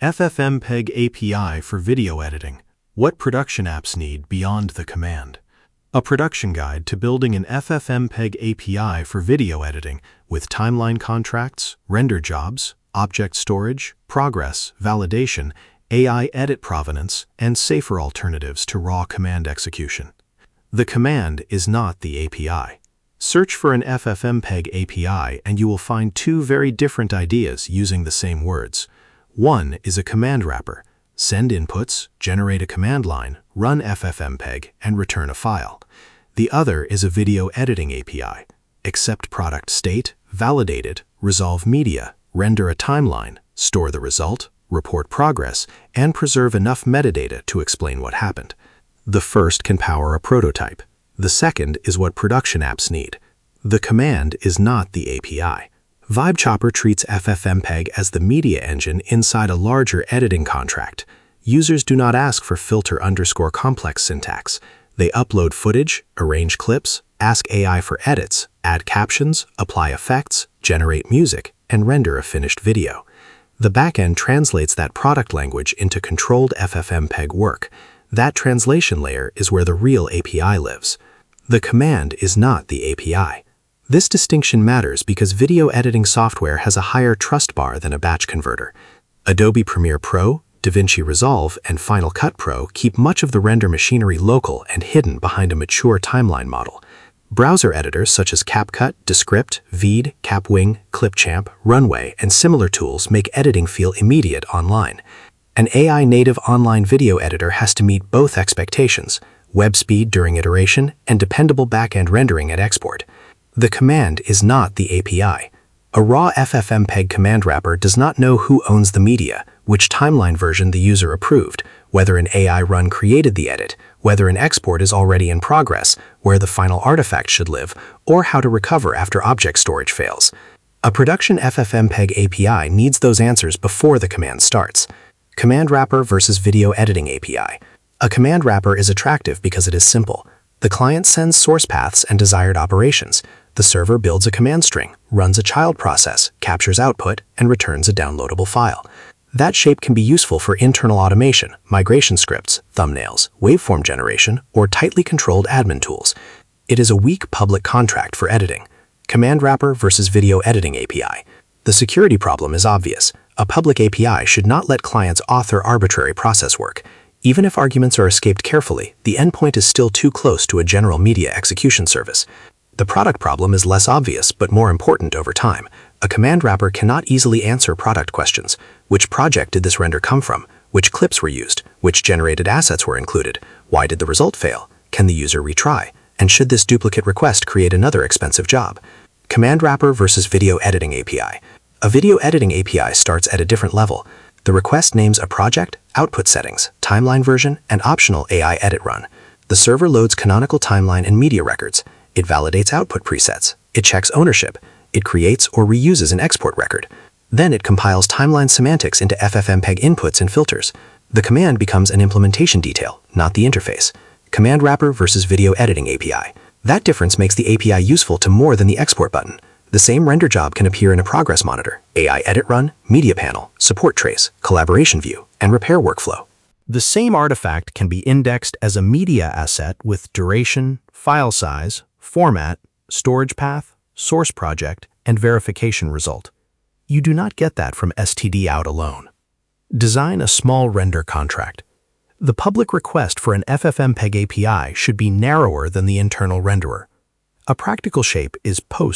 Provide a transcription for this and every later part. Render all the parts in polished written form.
FFmpeg API for video editing. What production apps need beyond the command. A production guide to building an FFmpeg API for video editing with timeline contracts, render jobs, object storage, progress, validation, AI edit provenance, and safer alternatives to raw command execution. The command is not the API. Search for an FFmpeg API and you will find two very different ideas using the same words. One is a command wrapper. Send inputs, generate a command line, run FFmpeg, and return a file. The other is a video editing API. Accept product state, validate it, resolve media, render a timeline, store the result, report progress, and preserve enough metadata to explain what happened. The first can power a prototype. The second is what production apps need. The command is not the API. VibeChopper treats FFmpeg as the media engine inside a larger editing contract. Users do not ask for filter_complex syntax. They upload footage, arrange clips, ask AI for edits, add captions, apply effects, generate music, and render a finished video. The backend translates that product language into controlled FFmpeg work. That translation layer is where the real API lives. The command is not the API. This distinction matters because video editing software has a higher trust bar than a batch converter. Adobe Premiere Pro, DaVinci Resolve, and Final Cut Pro keep much of the render machinery local and hidden behind a mature timeline model. Browser editors such as CapCut, Descript, Veed, Capwing, Clipchamp, Runway, and similar tools make editing feel immediate online. An AI-native online video editor has to meet both expectations: web speed during iteration and dependable backend rendering at export. The command is not the API. A raw FFmpeg command wrapper does not know who owns the media, which timeline version the user approved, whether an AI run created the edit, whether an export is already in progress, where the final artifact should live, or how to recover after object storage fails. A production FFmpeg API needs those answers before the command starts. Command wrapper versus video editing API. A command wrapper is attractive because it is simple. The client sends source paths and desired operations. The server builds a command string, runs a child process, captures output, and returns a downloadable file. That shape can be useful for internal automation, migration scripts, thumbnails, waveform generation, or tightly controlled admin tools. It is a weak public contract for editing. Command wrapper versus video editing API. The security problem is obvious. A public API should not let clients author arbitrary process work. Even if arguments are escaped carefully, the endpoint is still too close to a general media execution service. The product problem is less obvious but more important over time. A command wrapper cannot easily answer product questions. Which project did this render come from? Which clips were used? Which generated assets were included? Why did the result fail? Can the user retry? And should this duplicate request create another expensive job? Command wrapper versus video editing API. A video editing API starts at a different level. The request names a project, output settings, timeline version, and optional AI edit run. The server loads canonical timeline and media records. It validates output presets. It checks ownership. It creates or reuses an export record. Then it compiles timeline semantics into FFmpeg inputs and filters. The command becomes an implementation detail, not the interface. Command wrapper versus video editing API. That difference makes the API useful to more than the export button. The same render job can appear in a progress monitor, AI edit run, media panel, support trace, collaboration view, and repair workflow. The same artifact can be indexed as a media asset with duration, file size, format, storage path, source project, and verification result. You do not get that from stdout alone. Design a small render contract. The public request for an FFmpeg API should be narrower than the internal renderer. A practical shape is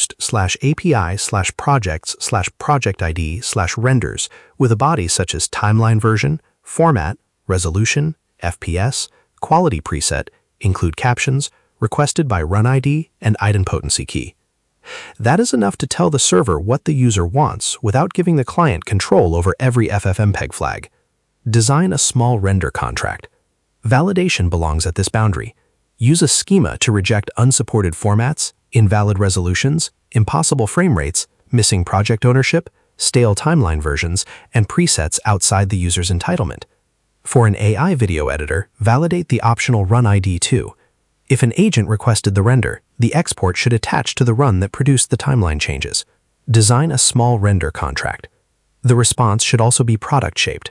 post/API/projects/project-ID/renders with a body such as timeline version, format, resolution, FPS, quality preset, include captions, requested by run ID and idempotency key. That is enough to tell the server what the user wants without giving the client control over every FFmpeg flag. Design a small render contract. Validation belongs at this boundary. Use a schema to reject unsupported formats, invalid resolutions, impossible frame rates, missing project ownership, stale timeline versions, and presets outside the user's entitlement. For an AI video editor, validate the optional run ID too. If an agent requested the render, the export should attach to the run that produced the timeline changes. Design a small render contract. The response should also be product-shaped.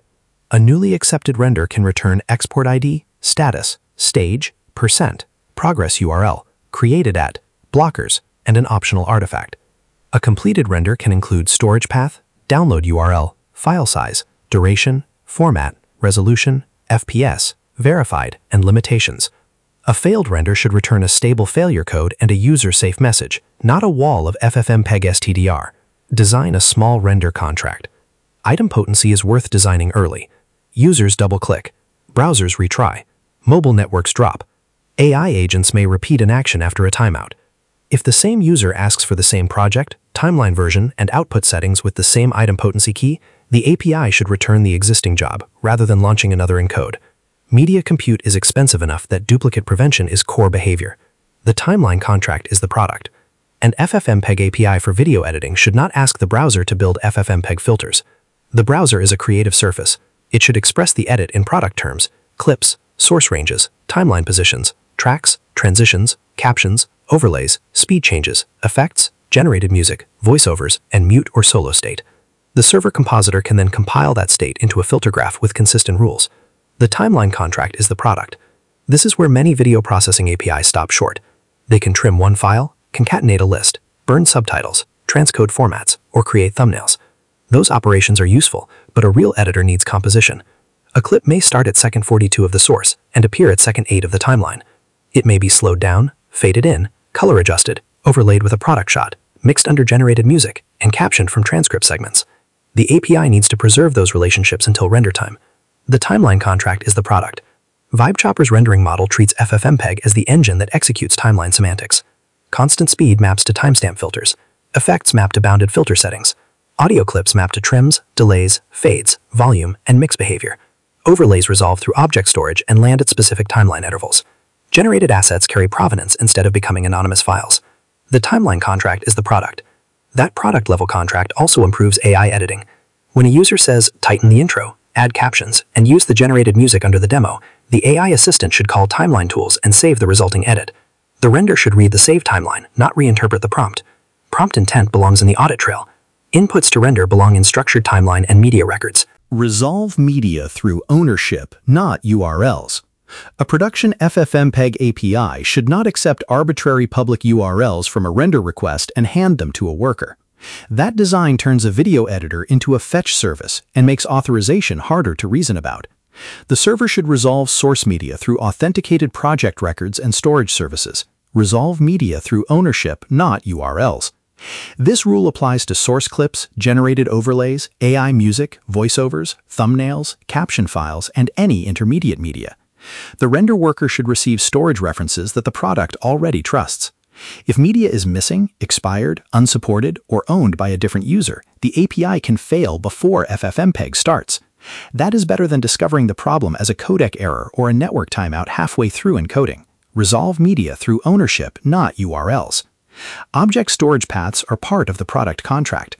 A newly accepted render can return export ID, status, stage, %, progress URL, created at, blockers, and an optional artifact. A completed render can include storage path, download URL, file size, duration, format, resolution, FPS, verified, and limitations. A failed render should return a stable failure code and a user-safe message, not a wall of FFmpeg STDR. Design a small render contract. Item potency is worth designing early. Users double-click. Browsers retry. Mobile networks drop. AI agents may repeat an action after a timeout. If the same user asks for the same project, timeline version, and output settings with the same item potency key, the API should return the existing job rather than launching another encode. Media compute is expensive enough that duplicate prevention is core behavior. The timeline contract is the product. An FFmpeg API for video editing should not ask the browser to build FFmpeg filters. The browser is a creative surface. It should express the edit in product terms, clips, source ranges, timeline positions, tracks, transitions, captions, overlays, speed changes, effects, generated music, voiceovers, and mute or solo state. The server compositor can then compile that state into a filter graph with consistent rules. The timeline contract is the product. This is where many video processing APIs stop short. They can trim one file, concatenate a list, burn subtitles, transcode formats, or create thumbnails. Those operations are useful, but a real editor needs composition. A clip may start at second 42 of the source and appear at second 8 of the timeline. It may be slowed down, faded in, color adjusted, overlaid with a product shot, mixed under generated music, and captioned from transcript segments. The API needs to preserve those relationships until render time. The timeline contract is the product. VibeChopper's rendering model treats FFmpeg as the engine that executes timeline semantics. Constant speed maps to timestamp filters. Effects map to bounded filter settings. Audio clips map to trims, delays, fades, volume, and mix behavior. Overlays resolve through object storage and land at specific timeline intervals. Generated assets carry provenance instead of becoming anonymous files. The timeline contract is the product. That product-level contract also improves AI editing. When a user says, "Tighten the intro," add captions, and use the generated music under the demo, the AI assistant should call timeline tools and save the resulting edit. The render should read the save timeline, not reinterpret the prompt. Prompt intent belongs in the audit trail. Inputs to render belong in structured timeline and media records. Resolve media through ownership, not URLs. A production FFmpeg API should not accept arbitrary public URLs from a render request and hand them to a worker. That design turns a video editor into a fetch service and makes authorization harder to reason about. The server should resolve source media through authenticated project records and storage services. Resolve media through ownership, not URLs. This rule applies to source clips, generated overlays, AI music, voiceovers, thumbnails, caption files, and any intermediate media. The render worker should receive storage references that the product already trusts. If media is missing, expired, unsupported, or owned by a different user, the API can fail before FFmpeg starts. That is better than discovering the problem as a codec error or a network timeout halfway through encoding. Resolve media through ownership, not URLs. Object storage paths are part of the product contract.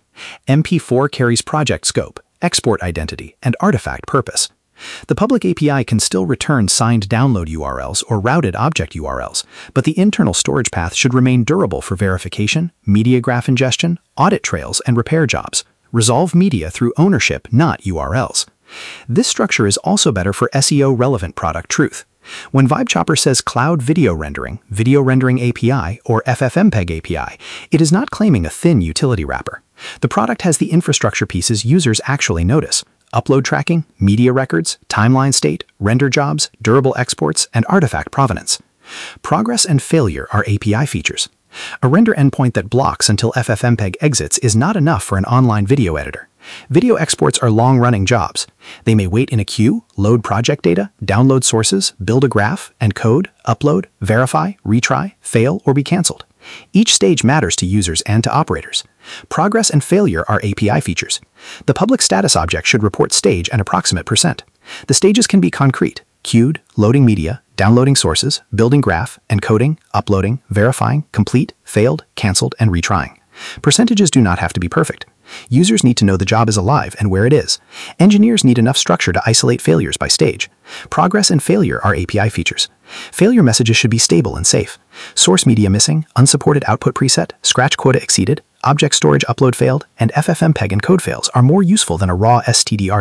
MP4 carries project scope, export identity, and artifact purpose. The public API can still return signed download URLs or routed object URLs, but the internal storage path should remain durable for verification, media graph ingestion, audit trails, and repair jobs. Resolve media through ownership, not URLs. This structure is also better for SEO-relevant product truth. When VibeChopper says Cloud Video Rendering API, or FFmpeg API, it is not claiming a thin utility wrapper. The product has the infrastructure pieces users actually notice: upload tracking, media records, timeline state, render jobs, durable exports, and artifact provenance. Progress and failure are API features. A render endpoint that blocks until FFmpeg exits is not enough for an online video editor. Video exports are long-running jobs. They may wait in a queue, load project data, download sources, build a graph, encode, upload, verify, retry, fail, or be canceled. Each stage matters to users and to operators. Progress and failure are API features. The public status object should report stage and approximate %. The stages can be concrete: queued, loading media, downloading sources, building graph, encoding, uploading, verifying, complete, failed, canceled, and retrying. Percentages do not have to be perfect. Users need to know the job is alive and where it is. Engineers need enough structure to isolate failures by stage. Progress and failure are API features. Failure messages should be stable and safe. Source media missing, unsupported output preset, scratch quota exceeded, object storage upload failed, and FFmpeg encode fails are more useful than a raw STDR dump.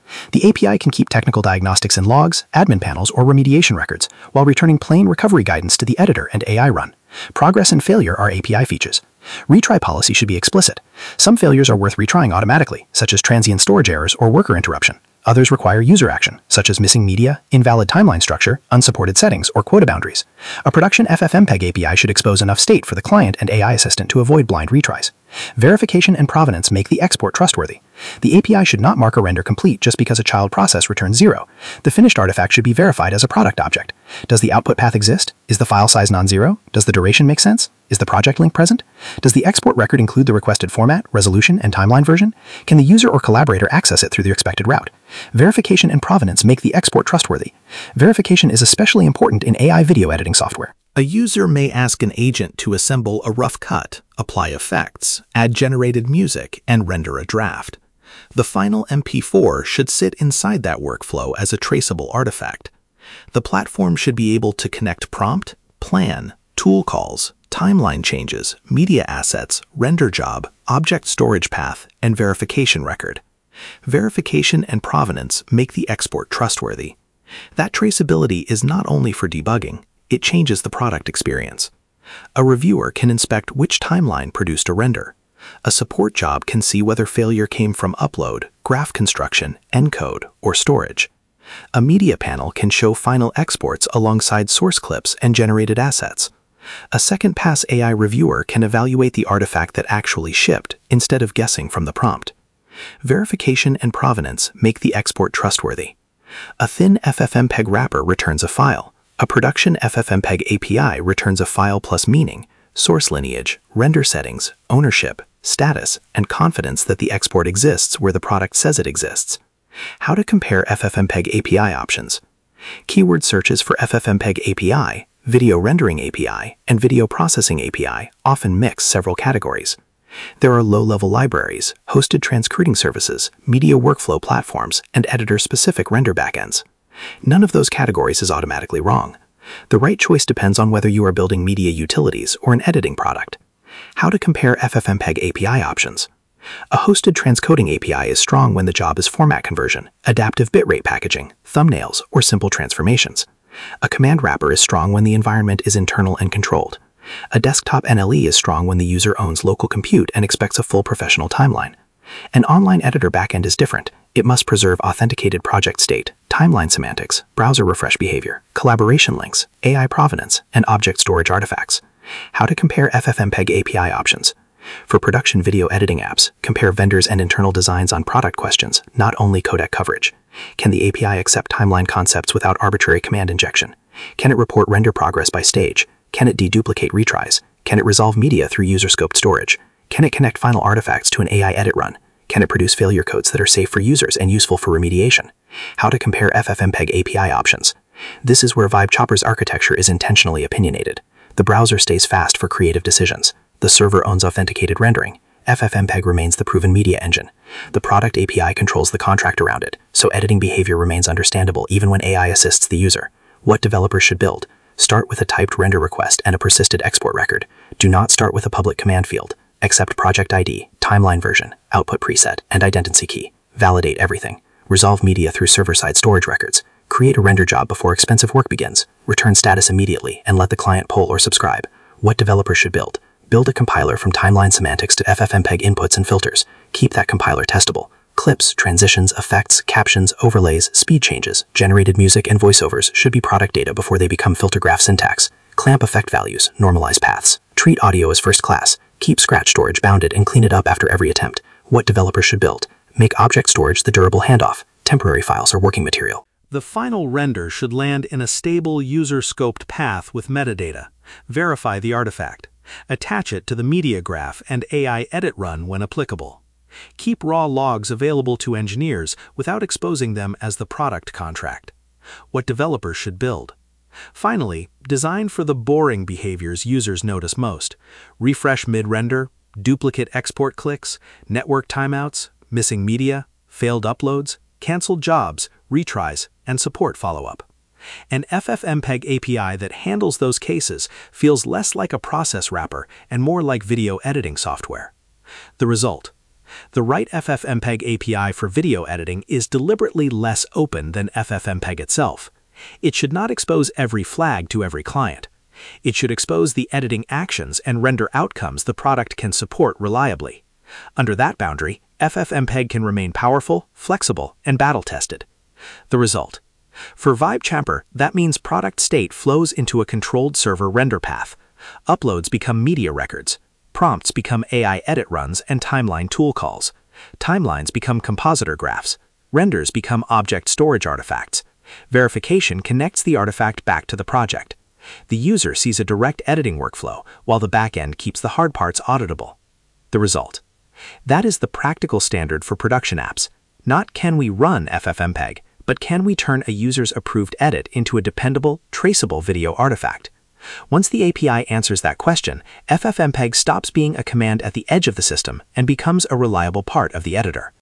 The API can keep technical diagnostics in logs, admin panels, or remediation records, while returning plain recovery guidance to the editor and AI run. Progress and failure are API features. Retry policy should be explicit. Some failures are worth retrying automatically, such as transient storage errors or worker interruption. Others require user action, such as missing media, invalid timeline structure, unsupported settings, or quota boundaries. A production FFmpeg API should expose enough state for the client and AI assistant to avoid blind retries. Verification and provenance make the export trustworthy. The API should not mark a render complete just because a child process returns 0. The finished artifact should be verified as a product object. Does the output path exist? Is the file size non-zero? Does the duration make sense? Is the project link present? Does the export record include the requested format, resolution, and timeline version? Can the user or collaborator access it through the expected route? Verification and provenance make the export trustworthy. Verification is especially important in AI video editing software. A user may ask an agent to assemble a rough cut, apply effects, add generated music, and render a draft. The final MP4 should sit inside that workflow as a traceable artifact. The platform should be able to connect prompt, plan, tool calls, timeline changes, media assets, render job, object storage path, and verification record. Verification and provenance make the export trustworthy. That traceability is not only for debugging, it changes the product experience. A reviewer can inspect which timeline produced a render. A support job can see whether failure came from upload, graph construction, encode, or storage. A media panel can show final exports alongside source clips and generated assets. A second-pass AI reviewer can evaluate the artifact that actually shipped instead of guessing from the prompt. Verification and provenance make the export trustworthy. A thin FFmpeg wrapper returns a file. A production FFmpeg API returns a file plus meaning, source lineage, render settings, ownership, status, and confidence that the export exists where the product says it exists. How to compare FFmpeg API options. Keyword searches for FFmpeg API, Video Rendering API, and Video Processing API often mix several categories. There are low-level libraries, hosted transcoding services, media workflow platforms, and editor-specific render backends. None of those categories is automatically wrong. The right choice depends on whether you are building media utilities or an editing product. How to compare FFmpeg API options. A hosted transcoding API is strong when the job is format conversion, adaptive bitrate packaging, thumbnails, or simple transformations. A command wrapper is strong when the environment is internal and controlled. A desktop NLE is strong when the user owns local compute and expects a full professional timeline. An online editor backend is different. It must preserve authenticated project state, timeline semantics, browser refresh behavior, collaboration links, AI provenance, and object storage artifacts. How to compare FFmpeg API options. For production video editing apps, compare vendors and internal designs on product questions, not only codec coverage. Can the API accept timeline concepts without arbitrary command injection? Can it report render progress by stage? Can it deduplicate retries? Can it resolve media through user-scoped storage? Can it connect final artifacts to an AI edit run? Can it produce failure codes that are safe for users and useful for remediation? How to compare FFmpeg API options. This is where VibeChopper's architecture is intentionally opinionated. The browser stays fast for creative decisions. The server owns authenticated rendering. FFmpeg remains the proven media engine. The product API controls the contract around it, so editing behavior remains understandable even when AI assists the user. What developers should build. Start with a typed render request and a persisted export record. Do not start with a public command field. Accept project ID, timeline version, output preset, and identity key. Validate everything. Resolve media through server-side storage records. Create a render job before expensive work begins. Return status immediately and let the client pull or subscribe. What developers should build. Build a compiler from timeline semantics to FFmpeg inputs and filters. Keep that compiler testable. Clips, transitions, effects, captions, overlays, speed changes, generated music, and voiceovers should be product data before they become filter graph syntax. Clamp effect values, normalize paths. Treat audio as first class. Keep scratch storage bounded and clean it up after every attempt. What developers should build. Make object storage the durable handoff. Temporary files are working material. The final render should land in a stable user-scoped path with metadata. Verify the artifact. Attach it to the media graph and AI edit run when applicable. Keep raw logs available to engineers without exposing them as the product contract. What developers should build. Finally, design for the boring behaviors users notice most. Refresh mid-render, duplicate export clicks, network timeouts, missing media, failed uploads, canceled jobs, retries, and support follow-up. An FFmpeg API that handles those cases feels less like a process wrapper and more like video editing software. The result: The right FFmpeg API for video editing is deliberately less open than FFmpeg itself. It should not expose every flag to every client. It should expose the editing actions and render outcomes the product can support reliably. Under that boundary, FFmpeg can remain powerful, flexible, and battle-tested. The result. For VibeChamper, that means product state flows into a controlled server render path. Uploads become media records. Prompts become AI edit runs and timeline tool calls. Timelines become compositor graphs. Renders become object storage artifacts. Verification connects the artifact back to the project. The user sees a direct editing workflow, while the backend keeps the hard parts auditable. The result. That is the practical standard for production apps. Not can we run FFmpeg, but can we turn a user's approved edit into a dependable, traceable video artifact? Once the API answers that question, FFmpeg stops being a command at the edge of the system and becomes a reliable part of the editor.